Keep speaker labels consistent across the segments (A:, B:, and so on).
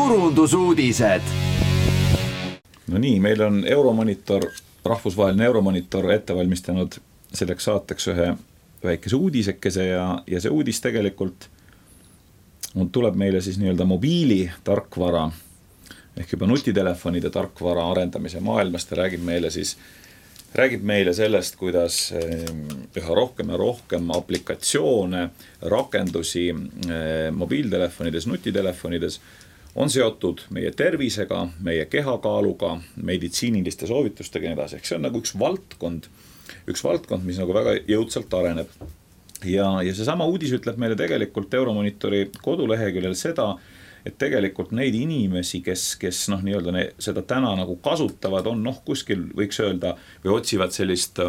A: turundusuudised.
B: No nii, meil on Euromonitor, rahvusvaheline Euromonitor ette valmistanud selleks saateks ühe väikese uudisekese ja see uudis tegelikult tuleb meile siis nii-öelda mobiili tarkvara ehk juba nutitelefonide tarkvara arendamise maailmast ja räägib meile sellest, kuidas üha rohkem ja rohkem aplikatsioone, rakendusi mobiiltelefonides, nutitelefonides on seotud meie tervisega, meie kehakaaluga, meditsiiniliste soovitustega ja nii edasi. See on nagu üks valdkond, mis nagu väga jõudsalt areneb. Ja seesama uudis ütleb meile tegelikult Euromonitori koduleheküljel seda, et tegelikult neid inimesi, kes nii-öelda seda täna nagu kasutavad, on kuskil võiks öelda või otsivad sellist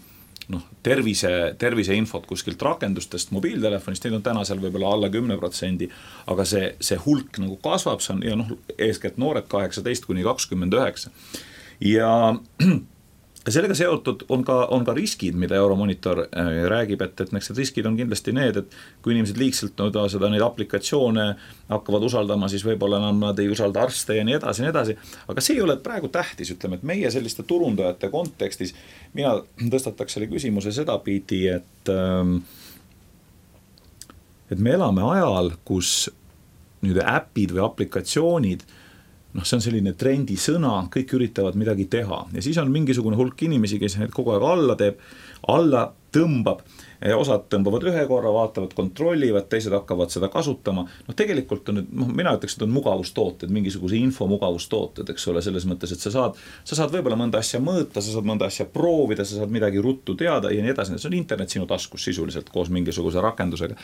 B: tervise infot kuskilt rakendustest, mobiiltelefonist, neid on täna seal võib-olla alla 10%, aga see hulk nagu kasvab, see on eeskätt noored 18–29. Ja sellega seotud on ka riskid, mida Euromonitor räägib, et need riskid on kindlasti need, et kui inimesed liigselt neid aplikatsioone hakkavad usaldama, siis võib-olla nad ei usalda arste ja nii edasi, aga see ei ole praegu tähtis, ütleme, et meie selliste turundajate kontekstis mina tõstataks selle küsimuse sedapidi, et me elame ajal, kus nüüd äpid või aplikatsioonid see on selline trendi sõna, kõik üritavad midagi teha ja siis on mingisugune hulk inimesi, kes need kogu aeg alla tõmbab, osad tõmbavad ühe korra, vaatavad, kontrollivad, teised hakkavad seda kasutama. Tegelikult on mina ütleks, et on mugavustooted, mingisuguse infomugavustooted, eks ole, selles mõttes, et sa saad võib-olla mõnda asja mõõta, sa saad mõnda asja proovida, sa saad midagi ruttu teada ja nii edasi. See on internet sinu taskus sisuliselt koos mingisuguse rakendusega.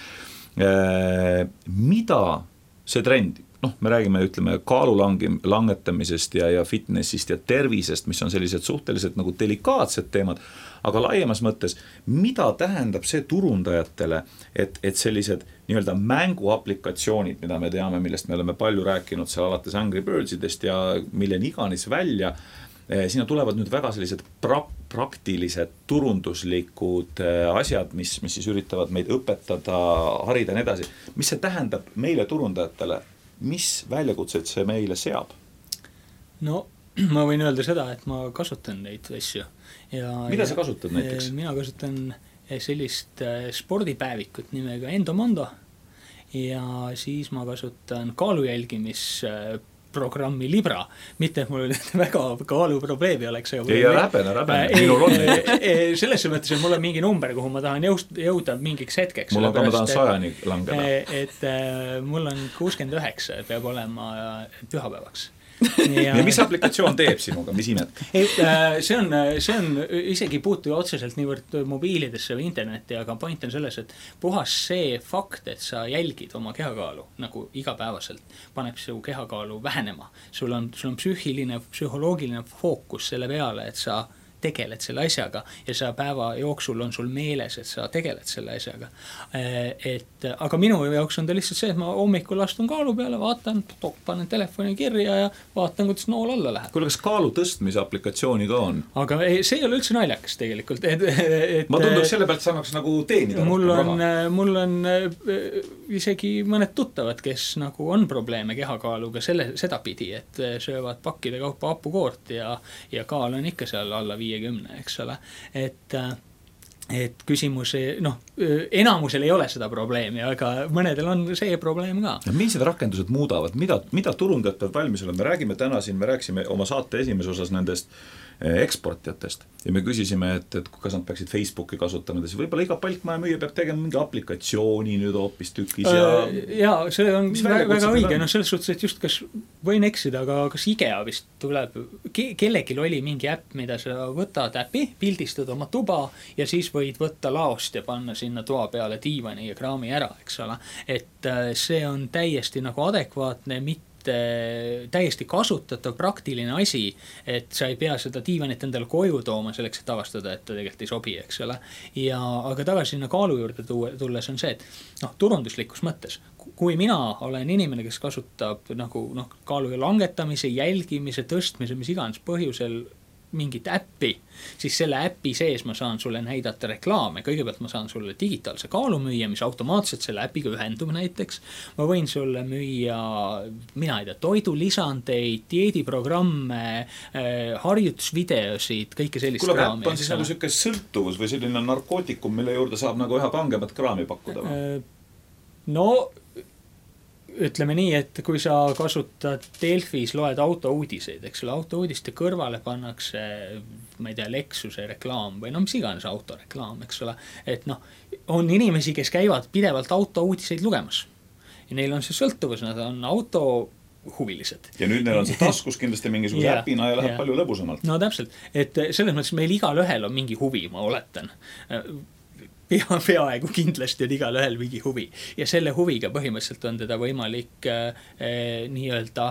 B: Mida see trend? Me räägime, ütleme, kaalu langetamisest ja fitnessist ja tervisest, mis on sellised suhteliselt nagu delikaatsed teemad, aga laiemas mõttes, mida tähendab see turundajatele, et sellised nii-öelda mänguaplikatsioonid, mida me teame, millest me oleme palju rääkinud seal alates Angry Birdsidest ja milleni iganes välja, sinna tulevad nüüd väga sellised praktilised turunduslikud asjad, mis siis üritavad meid õpetada, harida ja nii edasi. Mis see tähendab meile turundajatele? Mis väljakutseid see meile seab?
C: Ma võin öelda seda, et ma kasutan neid asju.
B: Mida sa kasutad näiteks?
C: Mina kasutan sellist spordipäevikut nimega Endomondo ja siis ma kasutan kaalujälgimisprogrammi Libra. Mitte, et mul väga kaaluprobleemi oleks.
B: Ei, räbene, minul on neid.
C: Selles mõttes, et mul on mingi number, kuhu ma tahan jõuda mingiks hetkeks.
B: Mul on ka, ma tahan 100 langeda.
C: Et mul on 69, peab olema pühapäevaks.
B: Ja mis aplikatsioon teeb sinuga, mis imet?
C: See on isegi puutu otseselt niivõrd mobiilidesse või internetti, aga point on selles, et puhas see fakt, et sa jälgid oma kehakaalu nagu igapäevaselt, paneb su kehakaalu vähenema. Sul on psühholoogiline fookus selle peale, et sa tegeled selle asjaga ja sa päeva jooksul on sul meeles, et sa tegeled selle asjaga. Aga minu jaoks on ta lihtsalt see, et ma hommikul astun kaalu peale, vaatan, panen telefoni kirja ja vaatan, kuidas nool alla läheb.
B: Kuule, kas kaalu tõstmise aplikatsiooni ka on?
C: Aga see ei ole üldse naljakas tegelikult.
B: Ma tunduks selle pealt saamaks nagu teenida.
C: Mul on isegi mõned tuttavad, kes nagu on probleeme kehakaaluga seda pidi, et söövad pakkide kaupa hapukoort ja kaal on ikka seal alla 50, eks ole. Et küsimus, enamusel ei ole seda probleemi, aga mõnedel on see probleem ka.
B: Millised rakendused muudavad? Mida turundajad peavad valmis olema? Me rääksime oma saate esimeses osas nendest eksportijatest ja me küsisime, et kas nad peaksid Facebooki kasutama, siis võib-olla iga palkmaja müüja peab tegema mingi aplikatsiooni nüüd hoopis tükis
C: ja see on väga õige, selles suhtes, et just kas võin eksida, aga kas IKEA vist tuleb, kellegil oli mingi äpp, mida sa võtad äppi, pildistad oma tuba ja siis võid võtta laost ja panna sinna toa peale diivani ja kraami ära, eks ole, et see on täiesti nagu adekvaatne, täiesti kasutatav praktiline asi, et sa ei pea seda diivanit endale koju tooma selleks, et avastada, et ta tegelikult ei sobi, eks ole. Aga tagasi sinna kaalu juurde tulles on see, et turunduslikus mõttes, kui mina olen inimene, kes kasutab nagu kaalu langetamise, jälgimise, tõstmise, mis iganes põhjusel mingit äppi, siis selle äpi sees ma saan sulle näidata reklaame. Kõigepealt ma saan sulle digitaalse kaalu müüa, mis automaatselt selle äpiga ühendub näiteks. Ma võin sulle müüa, mina ei tea, toidulisandeid, dieediprogramme, harjutusvideosid, kõike sellist
B: kraami.
C: kraami.
B: Kuule, äpp on siis nagu selline sõltuvus või selline narkootikum, mille juurde saab nagu ühe pangemat kraami pakkuda?
C: No ütleme nii, et kui sa kasutad Delfis, loed autouudiseid, eks ole, autouudiste kõrvale pannakse, ma ei tea, Lexuse reklaam või no mis iganes autoreklaam, eks ole, et noh, on inimesi, kes käivad pidevalt autouudiseid lugemas ja neil on see sõltuvus, nad on autohuvilised.
B: Ja nüüd neil on see taskus kindlasti mingisuguse äpina ja läheb palju lõbusamalt.
C: No täpselt, et selles mõttes meil igal ühel on mingi huvi, ma oletan. Peaaegu kindlasti on igal ühel mingi huvi ja selle huviga põhimõtteliselt on teda võimalik nii-öelda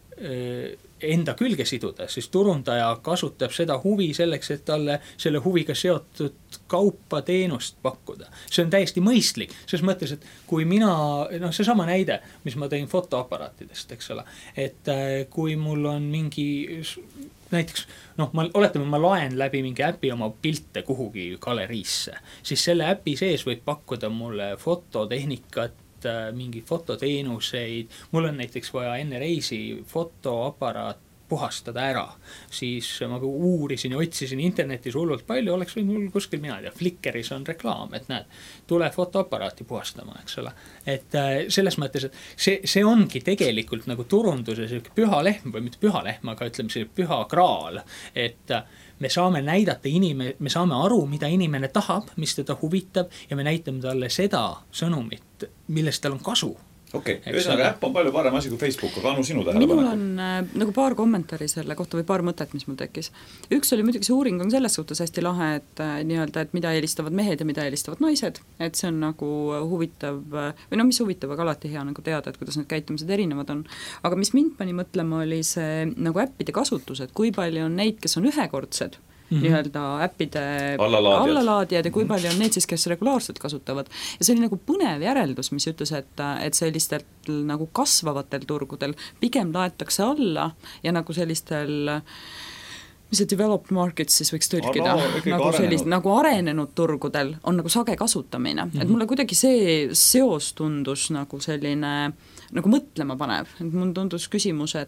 C: enda külge siduda, siis turundaja kasutab seda huvi selleks, et talle selle huviga seotud kaupa teenust pakkuda. See on täiesti mõistlik, selles mõttes, et kui mina, noh see sama näide, mis ma tõin fotoaparaatidest, eks ole, et kui mul on mingi näiteks, noh, oletame, ma laen läbi mingi äpi oma pilte kuhugi galeriisse, siis selle äpi sees võib pakkuda mulle fototehnikat, mingi fototeenuseid, mul on näiteks vaja enne reisi fotoaparaat puhastada ära, siis ma uurisin ja otsisin internetis hullult palju, oleks või mul kuskil, mina ei tea, Flickeris on reklaam, et näed, tule fotoaparaati puhastama, eks ole. Et selles mõttes, et see ongi tegelikult nagu turunduse püha lehm või mitte püha lehm, aga ütleme see püha kraal, et me saame näidata me saame aru, mida inimene tahab, mis teda huvitab ja me näitame talle seda sõnumit, millest tal on kasu.
B: Okei, ühesõnaga äpp on palju parem asi kui Facebook, aga Anu sinu tähelepaneku.
A: Minul on nagu paar kommentaari selle kohta või paar mõtet, mis mul tekkis. Üks oli muidugi see uuring on selles suhtes hästi lahe, et nii-öelda, et mida eelistavad mehed ja mida eelistavad naised, et see on nagu huvitav, või no mis huvitav, aga alati hea nagu teada, et kuidas need käitumised erinevad on. Aga mis mind pani mõtlema oli see nagu äppide kasutus, et kui palju on neid, kes on ühekordsed, nii-öelda äppide allalaadijad ja kui palju on neid siis, kes regulaarselt kasutavad. Ja see oli nagu põnev järeldus, mis ütles, et sellistelt nagu kasvavatel turgudel pigem laetakse alla ja nagu sellistel, mis see developed markets siis võiks tõlkida, nagu arenenud turgudel on nagu sage kasutamine. Et mulle kuidagi see seos tundus nagu selline nagu mõtlema panev. Et mul tundus küsimus,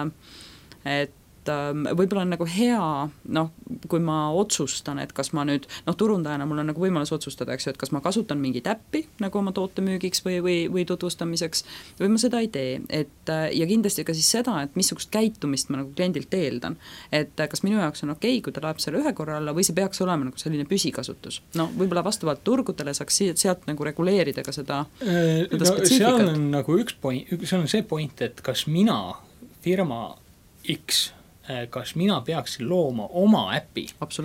A: et võib-olla on nagu hea, noh, kui ma otsustan, et kas ma nüüd, noh, turundajana mul on nagu võimalus otsustada, eks ju, et kas ma kasutan mingit äppi nagu oma toote müügiks või tutvustamiseks või ma seda ei tee. Ja kindlasti ka siis seda, et missugust käitumist ma nagu kliendilt eeldan. Et kas minu jaoks on okei, kui ta läheb selle ühe korra alla või see peaks olema nagu selline püsikasutus. No võib-olla vastavalt turgudele saaks sealt nagu reguleerida ka seda spetsiifikat.
C: Seal on nagu üks point, see on see point, et kas mina, firma X, kas mina peaksin looma oma äpi.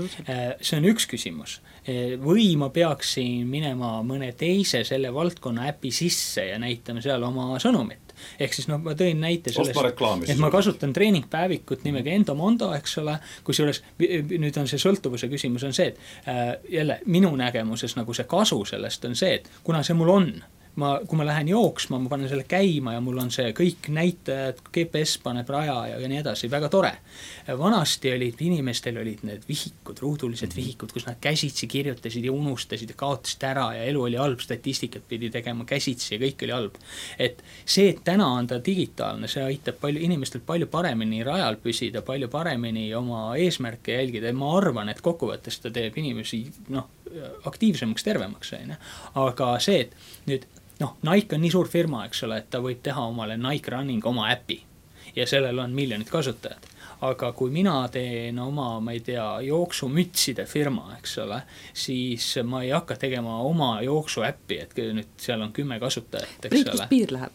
C: See on üks küsimus. Või ma peaksin minema mõne teise selle valdkonna äpi sisse ja näitame seal oma sõnumit. Ehk siis ma tõin näite sellest, et ma kasutan treeningpäevikut nimega Endomondo, eks ole, kusjuures nüüd on see sõltuvuse küsimus on see, et jälle minu nägemuses nagu see kasu sellest on see, et kuna see mul on, kui ma lähen jooksma, ma panen selle käima ja mul on see kõik näitajad, GPS paneb raja ja nii edasi, väga tore. Vanasti inimestel olid need vihikud, ruudulised vihikud, kus nad käsitsi kirjutasid ja unustasid ja kaotasid ära ja elu oli halb, statistikat pidi tegema käsitsi ja kõik oli halb. Et see, et täna on ta digitaalne, see aitab inimestel palju paremini rajal püsida, palju paremini oma eesmärke jälgida ja ma arvan, et kokkuvõttes ta teeb inimesi aktiivsemaks, tervemaks. Aga see, et nüüd Nike on nii suur firma, eks ole, et ta võib teha omale Nike Running oma äpi ja sellel on miljonid kasutajad. Aga kui mina teen oma, ma ei tea, jooksumütside firma, eks ole, siis ma ei hakka tegema oma jooksu äppi, et nüüd seal on 10 kasutajat, eks
A: ole. Kus piir läheb?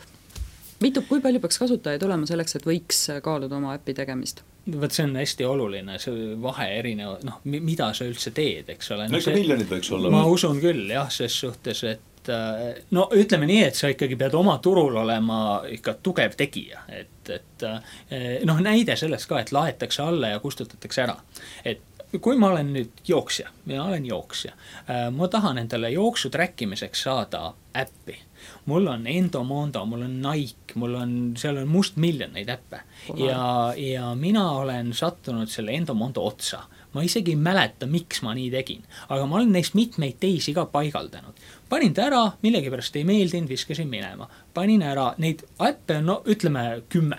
A: Kui palju peaks kasutajaid olema selleks, et võiks kaaluda oma äppi tegemist?
C: Võt see on hästi oluline, see vahe erinev, mida sa üldse teed, eks ole.
B: Ikka miljonid võiks olla.
C: Ma usun küll, jah, ses suhtes, et ütleme nii, et sa ikkagi pead oma turul olema ikka tugev tegija, et näide sellest ka, et laetakse alla ja kustutatakse ära, et kui ma olen nüüd jooksja, mina olen jooksja, ma tahan endale jooksu trackimiseks saada äppi, mul on Endomondo, mul on Nike, seal on mustmiljon neid äppe. Ja mina olen sattunud selle Endomondo otsa. Ma isegi ei mäleta, miks ma nii tegin. Aga ma olen neist mitmeid teisi ka paigaldanud. Panin ta ära, millegipärast ei meeldinud, viskasin minema. Panin ära, neid äppe on, ütleme 10.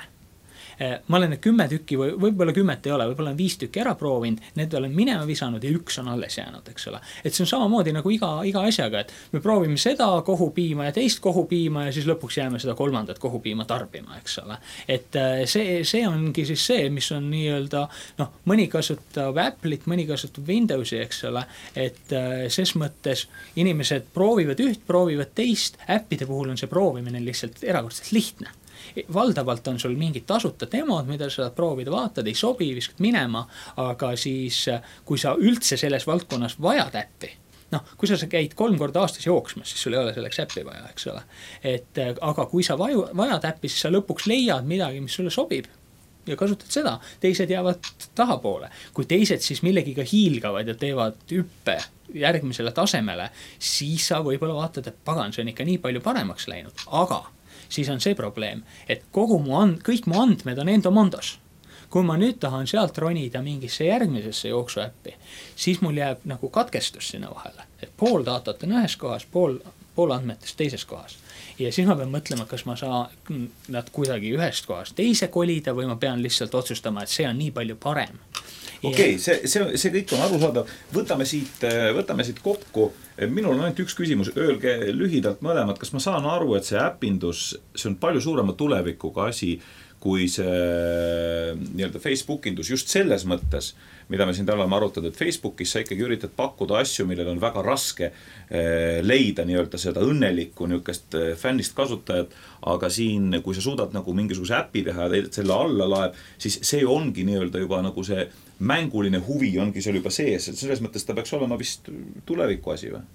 C: Ma olen need 10 tükki või võib-olla 10 ei ole, võib-olla on 5 tükki ära proovinud, need olen minema visanud ja 1 on alles jäänud, eks ole. Et see on samamoodi nagu iga asjaga, et me proovime seda kohupiima ja teist kohupiima ja siis lõpuks jääme seda 3. kohupiima tarbima, eks ole. Et see ongi siis see, mis on nii-öelda, mõni kasutab Apple'it, mõni kasutab Windowsi, eks ole, et ses mõttes inimesed proovivad üht, proovivad teist, äppide puhul on see proovimine lihtsalt erakordselt lihtne. Valdavalt on sul mingid tasuta demod, mida sa proovida vaatad, ei sobi, viskad minema, aga siis kui sa üldse selles valdkonnas vajad äppi, kui sa käid 3 korda aastas jooksmas, siis sul ei ole selleks äppi vaja, eks ole. Aga kui sa vajad äppi, siis sa lõpuks leiad midagi, mis sulle sobib ja kasutad seda, teised jäävad tahapoole. Kui teised siis millegiga hiilgavad ja teevad hüppe järgmisele tasemele, siis sa võib-olla vaatad, et pagan, see on ikka nii palju paremaks läinud, aga siis on see probleem, et kõik mu andmed on Endomondos. Kui ma nüüd tahan sealt ronida mingisse järgmisesse jooksuäppi, siis mul jääb nagu katkestus sinna vahele. Et pool datat on ühes kohas, pool andmetest teises kohas. Ja siis ma pean mõtlema, kas ma saan nad kuidagi ühest kohast teise kolida või ma pean lihtsalt otsustama, et see on nii palju parem.
B: Okei, see kõik on arusaadav. Võtame siit kokku. Minul on ainult üks küsimus. Öelge lühidalt mõlemad, kas ma saan aru, et see äpindus, see on palju suurema tulevikuga asi kui see nii-öelda Facebookindus just selles mõttes, mida me siin täna oleme arutanud, et Facebookis sa ikkagi üritad pakkuda asju, millel on väga raske leida nii-öelda seda õnnelikku niisugust fännist kasutajat, aga siin, kui sa suudad nagu mingisuguse äpi teha ja selle alla laeb, siis see ongi nii-öelda juba nagu see mänguline huvi ongi seal juba sees, et selles mõttes ta peaks olema vist tuleviku asi või?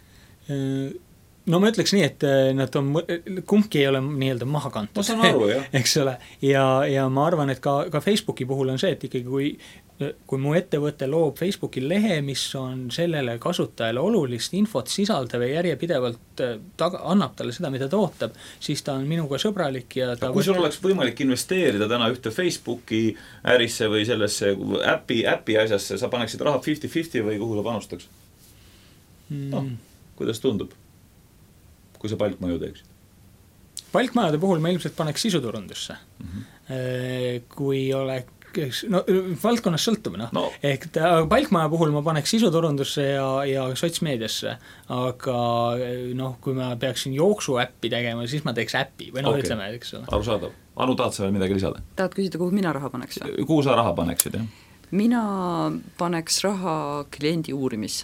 C: No ma ütleks nii, et nad on, kumbki ei ole nii-öelda maha kantud.
B: Ma saan aru, jah.
C: Eks ole. Ja ma arvan, et ka Facebooki puhul on see, et ikkagi kui mu ettevõte loob Facebooki lehe, mis on sellele kasutajale olulist infot sisaldav ja järjepidevalt annab talle seda, mida ta ootab, siis ta on minuga sõbralik ja ta...
B: Kui sul oleks võimalik investeerida täna ühte Facebooki ärisse või sellesse äpi asjasse, sa paneksid raha 50-50 või kuhu sa panustaks? Kuidas tundub? Kui sa palkmaju teeksid?
C: Palkmajade puhul ma ilmselt paneks sisuturundusse. Kui oleks, valdkonnas sõltub, ehk palkmaja puhul ma paneks sisuturundusse ja sotsmeediasse, aga kui ma peaksin jooksuäppi tegema, siis ma teeks äppi või ütleme, eks ole.
B: Arusaadav. Anu, tahad sa veel midagi lisada?
A: Tahad küsida, kuhu mina raha paneks?
B: Kuhu sa raha paneksid, jah?
A: Mina paneks raha kliendi uurimisse.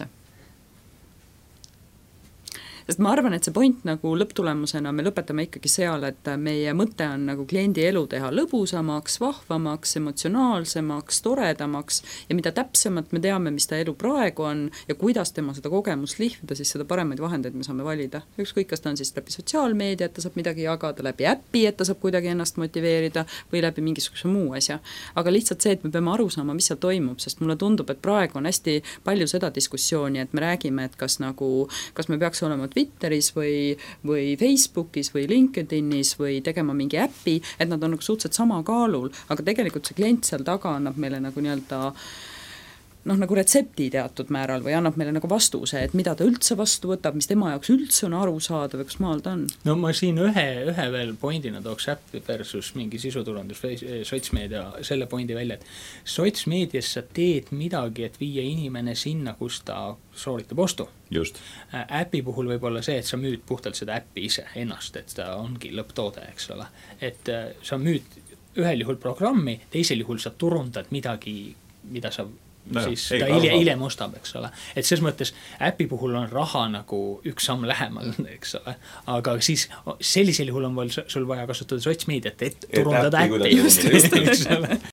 A: Sest ma arvan, et see point nagu lõpptulemusena me lõpetame ikkagi seal, et meie mõte on nagu kliendi elu teha lõbusamaks, vahvamaks, emotsionaalsemaks, toredamaks ja mida täpsemalt me teame, mis ta elu praegu on ja kuidas tema seda kogemust lihvida, siis seda paremaid vahendeid me saame valida. Ükskõik, kas ta on siis läbi sotsiaalmeedia, et ta saab midagi jagada, läbi äppi, et ta saab kuidagi ennast motiveerida või läbi mingisuguse muu asja. Aga lihtsalt see, et me peame aru saama, mis seal toimub, sest mulle tundub, et praegu on hästi palju seda diskussiooni, et me räägime, et kas me peaks olema Twitteris või Facebookis või LinkedInis või tegema mingi äppi, et nad on nagu suhteliselt sama kaalul, aga tegelikult see klient seal taga annab meile nagu nii-öelda nagu retsepti teatud määral või annab meile nagu vastuse, et mida ta üldse vastu võtab, mis tema jaoks üldse on aru saada või kus maal ta on.
C: No ma siin ühe veel pointina tooks äppi versus mingi sisuturundus sotsmeedia selle pointi välja, et sotsmeedias sa teed midagi, et viia inimene sinna, kus ta sooritab ostu.
B: Just.
C: Äpi puhul võib olla see, et sa müüd puhtalt seda äppi ise ennast, et ta ongi lõpptoode, eks ole. Et sa müüd ühel juhul programmi, teisel juhul sa turundad midagi, mida sa siis ta hiljem ostab, eks ole. Et ses mõttes äpi puhul on raha nagu üks samm lähemal, eks ole. Aga siis sellisel juhul on sul vaja kasutada sotsmeediat, et turundada äppi. Just, eks ole.